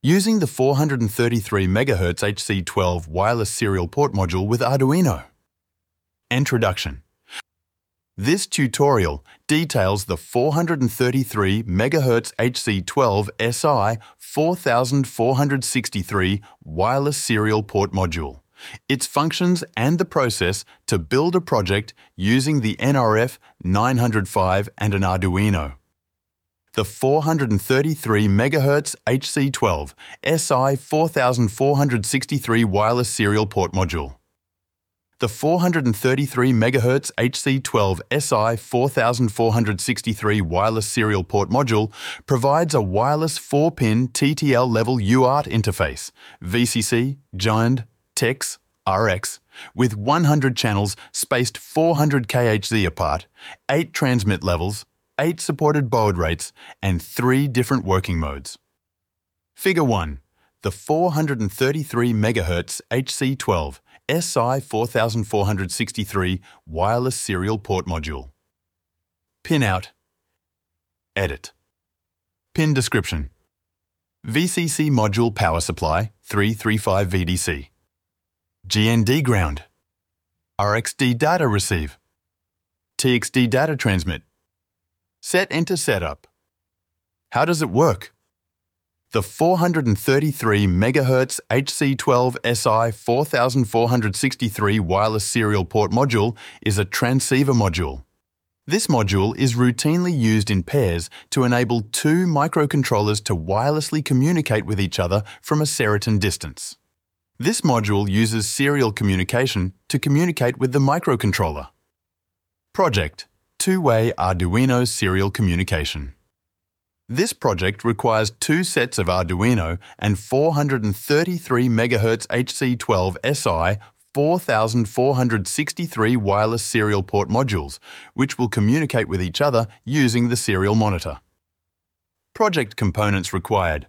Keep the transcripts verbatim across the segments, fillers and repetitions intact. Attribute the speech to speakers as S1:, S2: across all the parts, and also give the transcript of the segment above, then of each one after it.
S1: Using the four hundred thirty-three megahertz H C twelve wireless serial port module with Arduino. Introduction. This tutorial details the four hundred thirty-three megahertz H C twelve S I four thousand four hundred sixty-three wireless serial port module, its functions and the process to build a project using the N R F nine oh five and an Arduino. The four hundred thirty-three megahertz H C twelve S I four thousand four hundred sixty-three wireless serial port module. The four hundred thirty-three megahertz H C twelve S I four thousand four hundred sixty-three wireless serial port module provides a wireless four pin T T L level U A R T interface, V C C, Giant, TEX, R X, with one hundred channels spaced four hundred K H Z apart, eight transmit levels, eight supported baud rates, and three different working modes. Figure one. The four hundred thirty-three megahertz H C twelve S I four thousand four hundred sixty-three wireless serial port module. Pinout. Edit. Pin description. V C C module power supply three thirty-five V D C. G N D ground. R X D data receive. T X D data transmit. Set enter setup. How does it work? The four hundred thirty-three megahertz H C twelve S I four thousand four hundred sixty-three wireless serial port module is a transceiver module. This module is routinely used in pairs to enable two microcontrollers to wirelessly communicate with each other from a Seriton distance. This module uses serial communication to communicate with the microcontroller. Project: two-way Arduino serial communication. This project requires two sets of Arduino and four hundred thirty-three megahertz H C twelve S I four thousand four hundred sixty-three wireless serial port modules, which will communicate with each other using the serial monitor. Project components required: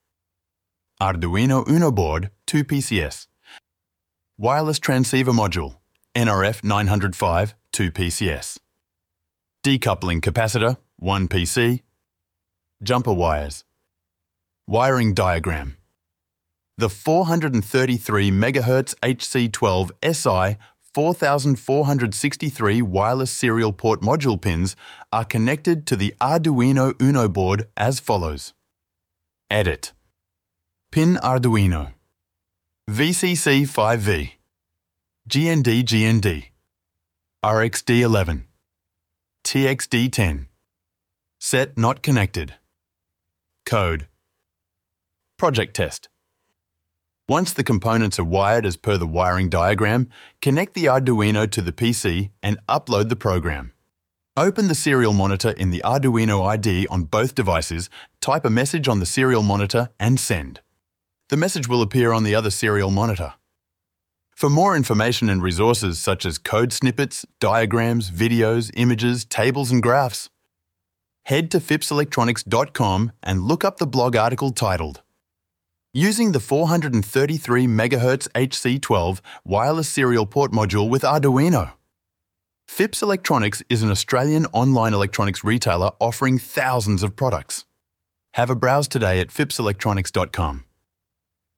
S1: Arduino Uno board two P C S, wireless transceiver module N R F nine oh five two P C S, decoupling capacitor one P C, jumper wires. Wiring diagram. The four hundred thirty-three megahertz H C twelve S I four thousand four hundred sixty-three wireless serial port module pins are connected to the Arduino Uno board as follows. Edit. Pin Arduino. V C C five V. G N D G N D. R X D eleven. T X D ten. Set not connected. Code. Project test. Once the components are wired as per the wiring diagram, connect the Arduino to the P C and upload the program. Open the serial monitor in the Arduino I D on both devices, type a message on the serial monitor and send. The message will appear on the other serial monitor. For more information and resources such as code snippets, diagrams, videos, images, tables and graphs, head to phipps electronics dot com and look up the blog article titled Using the four hundred thirty-three megahertz H C twelve wireless serial port module with Arduino. Phipps Electronics is an Australian online electronics retailer offering thousands of products. Have a browse today at phipps electronics dot com.